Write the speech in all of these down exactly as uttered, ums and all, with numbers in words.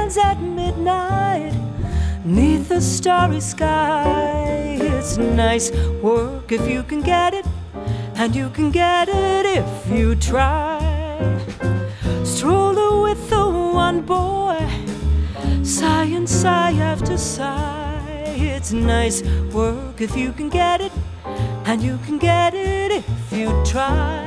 begins at midnight, 'neath the starry sky. It's nice work if you can get it, and you can get it if you try. Stroller with the one boy, sigh and sigh after sigh. It's nice work if you can get it, and you can get it if you try.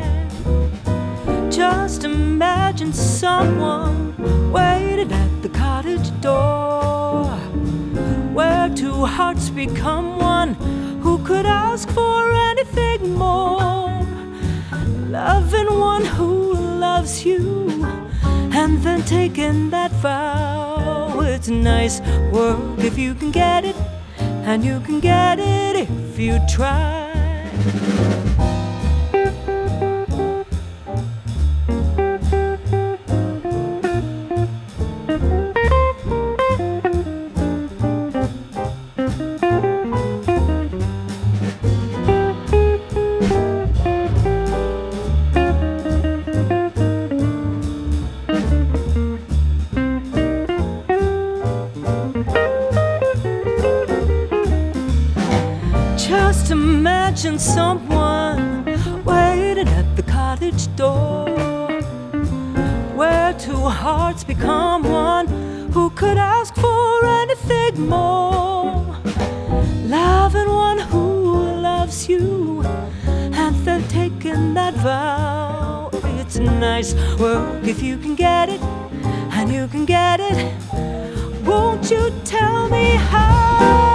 Just imagine someone waiting at the cottage door, where two hearts become one. Who could ask for anything more? Loving one who loves you, and then taking that vow. It's nice work if you can get it, and you can get it if you try. Just imagine someone waiting at the cottage door, where two hearts become one. Who could ask for anything more? Loving one who loves you, and then taking that vow. It's nice work if you can get it, and you can get it. Won't you tell me how?